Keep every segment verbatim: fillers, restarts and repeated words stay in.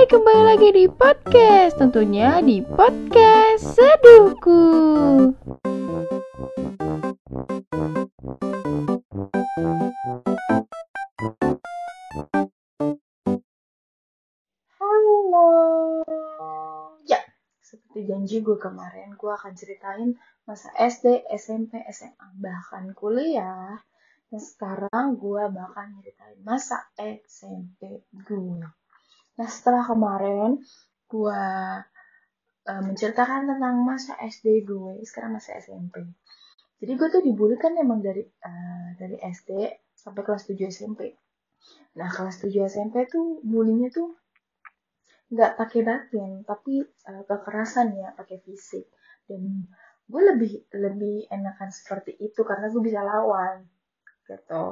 Hai, kembali lagi di podcast, tentunya di podcast Seduhku. Halo. Ya, seperti janji gue kemarin, gue akan ceritain masa S D, S M P, S M A, bahkan kuliah. Dan sekarang gue bakal ceritain masa S M P gue. Nah, setelah kemarin gue uh, menceritakan tentang masa S D gue, sekarang masa S M P. Jadi gue tuh dibully kan emang dari uh, dari S D sampai kelas tujuh S M P. Nah, kelas tujuh S M P tuh bullynya tuh nggak pakai batin, tapi uh, kekerasan ya, pakai fisik. Dan gue lebih lebih enakan seperti itu karena gue bisa lawan gitu.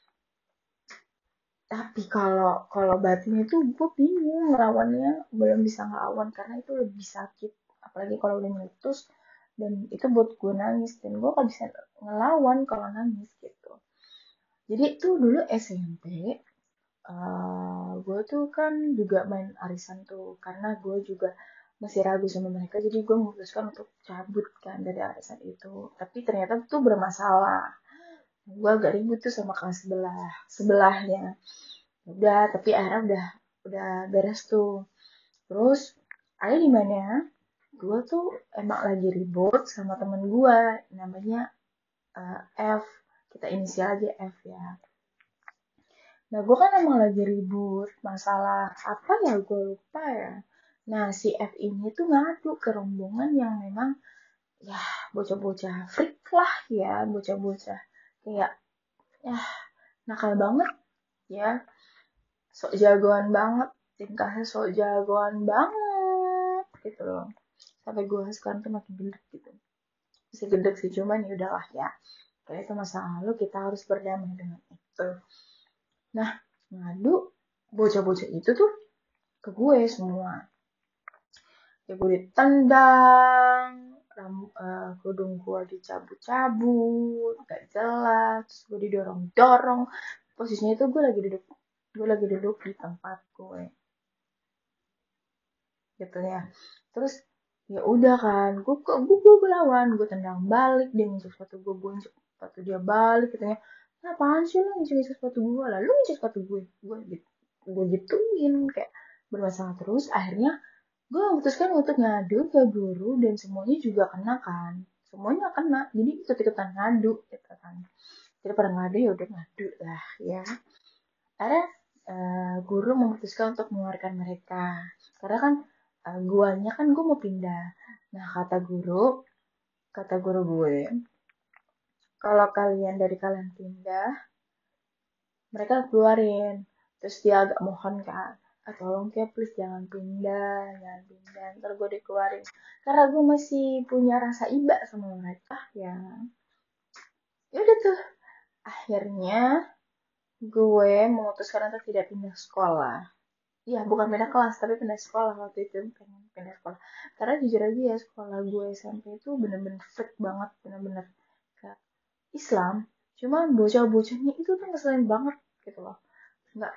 Tapi kalau kalau batin itu gue bingung ngelawannya, belum bisa ngelawan karena itu lebih sakit, apalagi kalau udah meletus, dan itu buat gue nangis, dan gue gak bisa ngelawan kalau nangis gitu. Jadi itu dulu S M P, uh, gue tuh kan juga main arisan tuh karena gue juga masih ragu sama mereka, jadi gue memutuskan untuk cabut kan dari arisan itu. Tapi ternyata tuh bermasalah, gue agak ribut tuh sama kelas sebelah sebelahnya. Udah, tapi akhirnya udah udah beres tuh. Terus ada di mana gue tuh emang lagi ribut sama temen gue namanya uh, F, kita inisial aja F ya. Nah, gue kan emang lagi ribut masalah apa ya, gue lupa ya. Nah, si F ini tuh ngadu ke rombongan yang memang ya bocah-bocah freak lah ya, bocah-bocah kayak ya nakal banget ya, sok jagoan banget, tingkahnya sok jagoan banget gitu loh. Sampai gue sekarang tuh makin gendek gitu. Masih gendek sih, cuman ya udahlah ya. Kayak itu masa lalu, kita harus berdamai dengan itu. Nah, ngadu bocah-bocah itu tuh ke gue semua. Ya gue ditendang, ram, uh, kerudung gue dicabut-cabut, gak jelas, gue didorong-dorong. Posisinya itu gue lagi duduk, gue lagi duduk di tempat gue, gitu ya. Terus ya udah kan, gue gue gue belawan, gue tendang balik, dia nginjek sepatu gue, gue nginjek sepatu dia balik, katanya, apaan sih lo nginjek sepatu gue, lalu nginjek sepatu gue, gue gitu, gue gituin kayak bermasalah terus. Akhirnya gue memutuskan untuk ngadu ke guru, dan semuanya juga kena kan, semuanya kena, jadi ikut-ikutan ngadu gitu kan. Jadi pada ngadu, ya udah ngadu lah ya. Akhirnya uh, guru memutuskan untuk mengeluarkan mereka karena kan uh, guanya kan gue mau pindah. Nah, kata guru, kata guru gue, kalau kalian dari kalian pindah, mereka keluarin. Terus dia agak mohon kan, ah, tolong ya please jangan pindah, jangan pindah, ntar gue dikeluarin. Karena gue masih punya rasa iba sama mereka ya. Ya udah tuh, akhirnya gue memutuskan untuk tidak pindah sekolah. Iya, bukan pindah kelas, tapi pindah sekolah waktu itu. Pengen pindah sekolah. Karena jujur aja ya, sekolah gue S M P itu bener-bener freak banget. Bener-bener kayak Islam. Cuman bocah-bocahnya itu tuh ngeselin banget gitu loh. Nggak,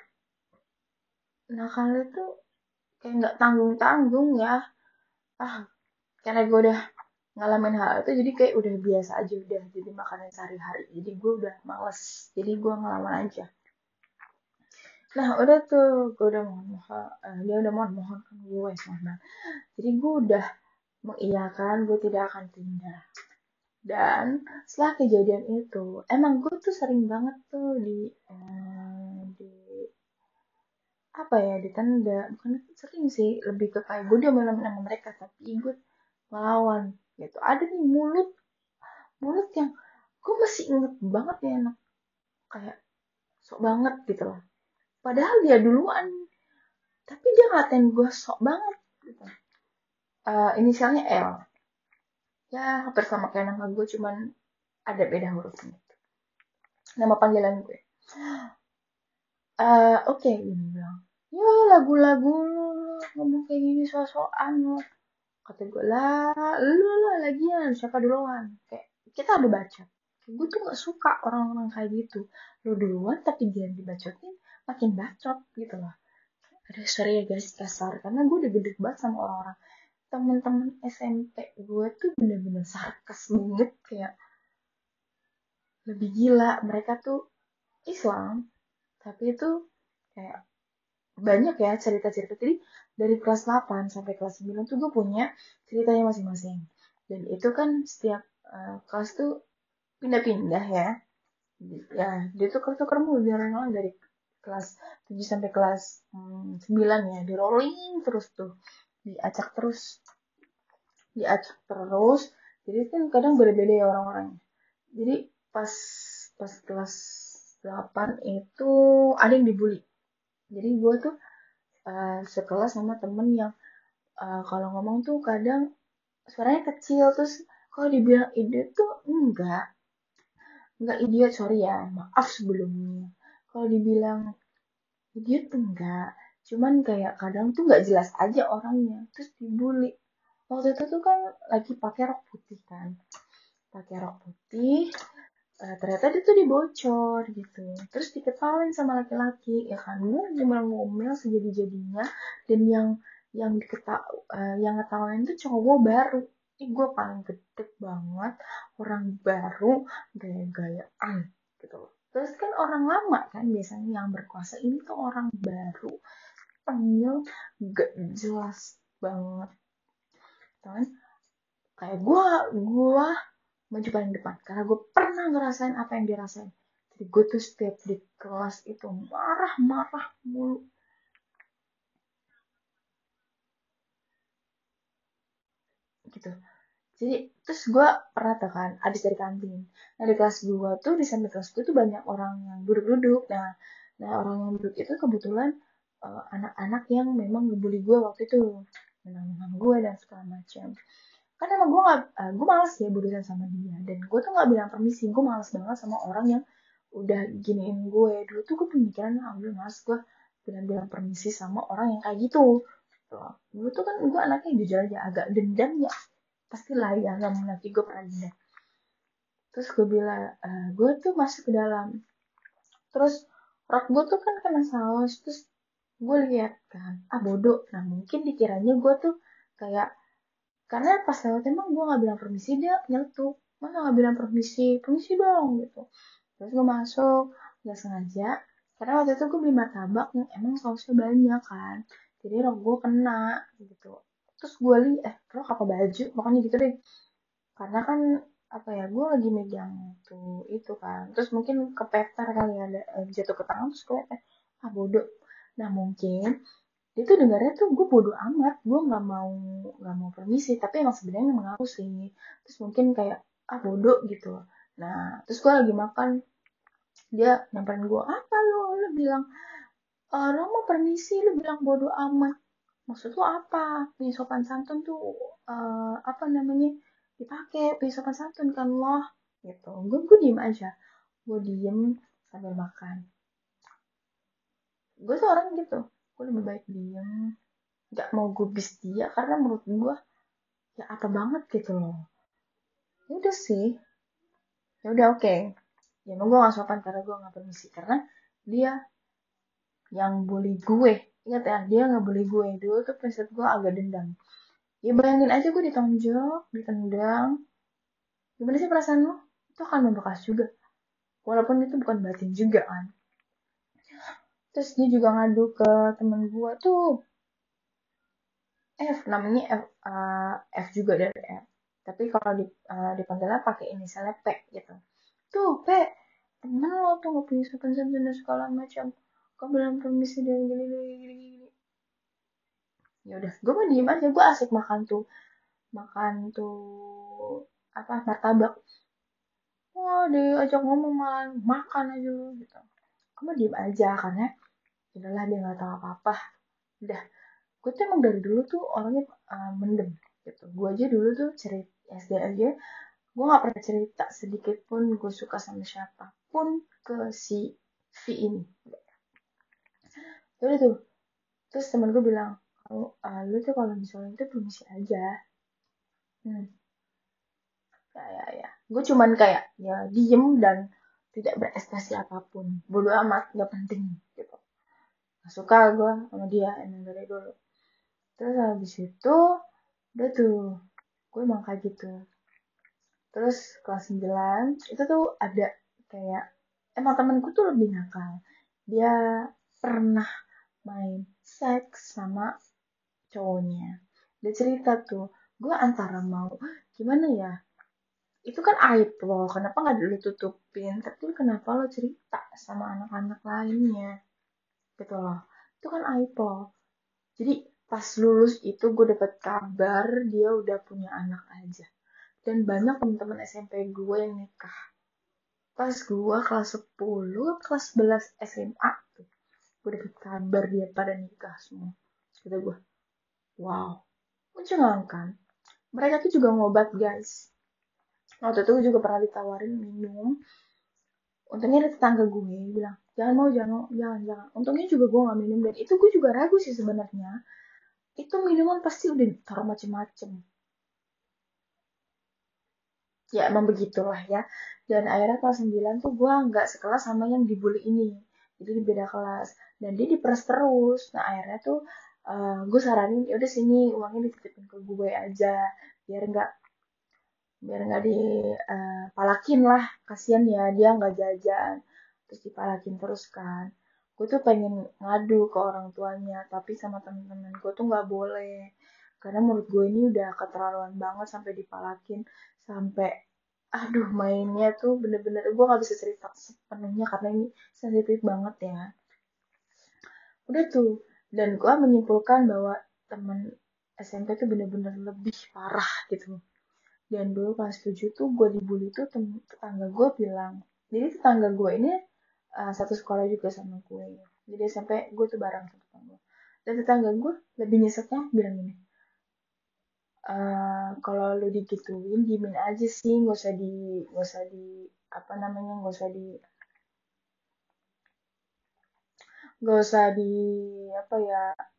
nakalnya tuh kayak nggak tanggung-tanggung ya. Ah, karena gue udah ngalamin hal itu, jadi kayak udah biasa aja, udah jadi makanan sehari-hari. Jadi gue udah males. Jadi gue ngelawan aja. Nah, udah tuh, gue udah mohon-mohon. Uh, dia udah mohon-mohon kan gue, mohon. Jadi gue udah mengiyakan gue tidak akan pindah. Dan setelah kejadian itu, emang gue tuh sering banget tuh di eh, di apa ya, ditenda. Bukan sering sih, lebih ke kayak gue udah main sama mereka tapi gue melawan gitu. Ada nih mulut mulut yang gue masih inget banget ya, anak kayak sok banget gitu loh. Padahal dia duluan, tapi dia ngatain gue sok banget gitu. Uh, inisialnya L. Ya hampir sama kayak nama gue, cuman ada beda hurufnya. Nama panggilan gue. Uh, Oke, okay, gini bilang. Ya lagu-lagu lu, ngomong kayak gini so-soan lu. Kata gue, lah lu lah lagian siapa duluan. Kayak kita udah baca. Gue tuh gak suka orang-orang kayak gitu. Lu duluan tapi dia dibacotin, makin bacot gitu loh. ada sorry ya guys kasar, karena gue udah gede banget sama orang-orang. Temen-temen S M P gue tuh bener-bener sarkas banget, kayak lebih gila. Mereka tuh Islam, tapi itu kayak banyak ya cerita-cerita. Jadi dari kelas delapan sampai kelas sembilan tuh gue punya ceritanya masing-masing. Dan itu kan setiap uh, kelas tuh pindah-pindah ya. Ya, dia tuh tuker mulu dia orang dari kelas tujuh sampai kelas hmm, sembilan ya, di rolling terus tuh. Diacak terus, diacak terus. Jadi kan kadang beda-beda ya orang-orangnya. Jadi pas pas kelas delapan itu ada yang dibully. Jadi gue tuh uh, sekelas sama temen yang uh, kalau ngomong tuh kadang suaranya kecil, terus kalau dibilang ide tuh enggak enggak idiot, sorry ya, maaf sebelumnya. Kalau dibilang idiot enggak, cuman kayak kadang tuh nggak jelas aja orangnya, terus dibully. Waktu itu tuh kan lagi pakai rok putih kan, pakai rok putih, uh, ternyata dia tuh dibocor gitu, terus diketawain sama laki-laki ya kan. Gue cuma ngomel sejadi-jadinya, dan yang yang diketa uh, yang ngetawain tuh cowok baru. Ih, gue paling gede banget, orang baru gaya-gayaan gitu loh. Terus kan orang lama kan biasanya yang berkuasa, ini tuh orang baru panggil gak jelas banget kan. Kayak gue gue maju paling depan karena gue pernah ngerasain apa yang dirasain. Jadi gue tuh setiap di kelas itu marah-marah mulu gitu. Jadi terus gue pernah tuh kan abis dari kantin, nah di kelas gue tuh, di samping kelas gue tuh banyak orang yang duduk-duduk. Nah nah orang yang duduk itu kebetulan uh, anak-anak yang memang ngebully gue waktu itu, menang-menang gue dan segala macam. Kan emang gue gak, uh, gue males ya berurusan sama dia, dan gue tuh gak bilang permisi. Gue males banget sama orang yang udah giniin gue. Dulu tuh gue pemikiran, ah udah males gue bilang-bilang permisi sama orang yang kayak gitu. Tuh. Dulu tuh kan gue anaknya jujur aja agak dendam ya, pastilah ya, gak mau nanti gue pernah dendam. Terus gue bilang, uh, gue tuh masuk ke dalam, terus rok gue tuh kan kena saus. Terus gue lihat kan, ah bodoh, nah mungkin dikiranya gue tuh kayak, karena pas lewat emang gue gak bilang permisi, dia nyeletuk, masa gak bilang permisi, permisi dong gitu. Terus gue masuk gak sengaja, karena waktu itu gue beli martabak yang emang sausnya banyak kan, jadi rok gue kena gitu. Terus gue lihat, eh rok apa baju, pokoknya gitu deh. Karena kan apa ya, gue lagi megang tuh itu kan, terus mungkin kepeter kali ya, ada eh, jatuh ke tangan, terus gue eh ah bodoh. Nah mungkin dia tuh dengarnya tuh gue bodoh amat, gue nggak mau nggak mau permisi, tapi emang sebenarnya mengaku sih. Terus mungkin kayak ah bodoh gitu. Nah terus gue lagi makan, dia nyamperin gue, apa lo lo bilang, e, lo mau permisi lo bilang bodoh amat, maksud lo apa? Punya sopan santun tuh uh, apa namanya dipakai, punya sopan santun kan lo gitu. Gue gue diem aja, gue diem sambil makan. Gue tuh orang gitu, gue lebih baik diem, nggak mau gubris dia, karena menurut gue ya apa banget gitu loh. Ya udah sih, ya udah oke okay. Ya emang gue gak sopan karena gue gak permisi, karena dia yang bully gue. Ingat ya, dia gak bully gue. Dulu tuh prinsip gue agak dendam. Ya bayangin aja gue ditonjok, ditendang, gimana sih perasaan lo? Itu akan membekas juga, walaupun itu bukan batin juga kan. Terus dia juga ngadu ke temen gue tuh, F, namanya F, uh, F juga dari F. Tapi kalau di, uh, dipanggilnya pakai inisialnya P gitu. Tuh, P, temen lo tuh gak punya sopan santun dan segala macam. Kau bilang permisi dan gini gini gini gini. Ya udah, gue mah diem aja, gue asik makan tuh, makan tuh apa martabak. Wah, diajak ngomong malah makan aja lu gitu. Gue mah diem aja karena udahlah, dia nggak tahu apa-apa. Udah, gue tuh emang dari dulu tuh orangnya uh, mendem gitu. Gue aja dulu tuh cerita S D aja, gue nggak pernah cerita sedikit pun gue suka sama siapapun ke si V ini. Udah tuh, terus temen gue bilang, oh, uh, lu tuh kalau misalnya itu permisi aja. Hmm, ya ya ya. Gue cuman kayak ya diem dan tidak berekspresi apapun. Bodo amat, nggak penting gitu. gak suka gue sama dia emang dari dulu. Terus habis itu udah tuh gue emang kayak gitu. Terus kelas sembilan itu tuh ada kayak emang temenku tuh lebih nakal. Dia pernah main seks sama cowoknya. Dia cerita tuh, gue antara mau gimana ya, itu kan aib loh, kenapa nggak dulu tutupin, tapi kenapa lo cerita sama anak-anak lainnya gitu loh, itu kan aib loh. Jadi pas lulus itu gue dapet kabar dia udah punya anak aja, dan banyak teman-teman S M P gue yang nikah. Pas gue kelas sepuluh, kelas sebelas S M A tuh, gue dapet kabar dia pada nikah semua. Kata gue, wow, mencengangkan. Mereka tuh juga ngobat guys. Waktu itu gue juga pernah ditawarin minum. Untungnya ada tetangga gue bilang, jangan mau, jangan, jangan, jangan. Untungnya juga gue gak minum, dan itu gue juga ragu sih sebenarnya. Itu minuman pasti udah ditaruh macem-macem. Ya emang begitulah ya. Dan akhirnya kelas sembilan tuh gue gak sekelas sama yang dibully ini. Jadi di beda kelas. Dan dia diperas terus. Nah akhirnya tuh uh, gue saranin, yaudah sini uangnya dititipin ke gue aja. Biar gak biar nggak dipalakin uh, lah, kasihan ya dia nggak jajan terus dipalakin terus kan. Gue tuh pengen ngadu ke orang tuanya, tapi sama temen-temen gue tuh nggak boleh, karena menurut gue ini udah keterlaluan banget sampai dipalakin, sampai aduh mainnya tuh bener-bener gue nggak bisa cerita sepenuhnya karena ini sensitif banget ya. Udah tuh, dan gue menyimpulkan bahwa temen S M P tuh bener-bener lebih parah gitu. Dan dulu kelas tujuh tuh gue dibully tuh tetangga gue bilang, jadi tetangga gue ini uh, satu sekolah juga sama gue, jadi sampai gue tuh bareng sama tetangga. Dan tetangga gue lebih nyeseknya bilang gini, uh, kalau lu digituin diemin aja sih, nggak usah di nggak usah di apa namanya nggak usah di nggak usah di apa ya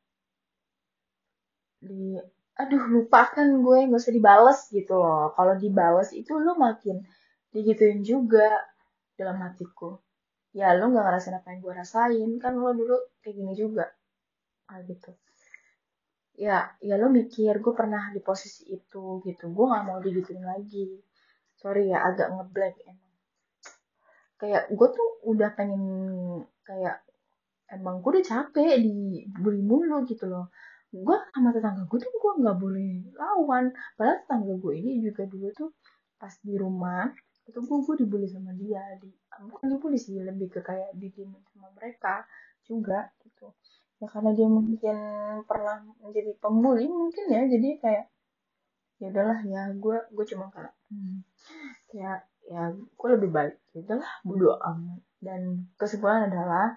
di aduh lupa kan gue, nggak usah dibales gitu loh, kalau dibales itu lu makin digituin juga. Dalam hatiku, ya lu nggak ngerasain apa yang gue rasain, kan lo dulu kayak gini juga kayak gitu. Ya ya lo mikir gue pernah di posisi itu gitu, gue nggak mau digituin lagi. Sorry ya agak ngeblank emang, kayak gue tuh udah pengen, kayak emang gue udah capek dibully mulu gitu loh. Gue sama tetangga gue tuh gue nggak boleh lawan, padahal tetangga gue ini juga dulu tuh pas di rumah itu gue gue dibully sama dia, di bukan dibully sih, lebih ke kayak didiemin sama mereka juga gitu ya, karena dia mungkin pernah menjadi pembuli mungkin ya, jadi kayak ya udahlah ya, gue gue cuma kayak hmm, ya ya gue lebih baik ya udahlah bodo amat. Dan kesimpulan adalah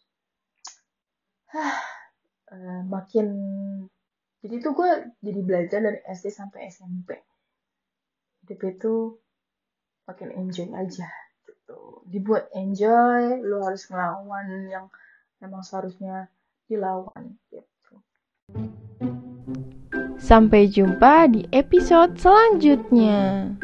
uh, makin jadi tuh gue jadi belajar dari S D sampai S M P, hidup itu makin enjoy aja gitu, dibuat enjoy, lu harus ngelawan yang memang seharusnya dilawan gitu. Sampai jumpa di episode selanjutnya.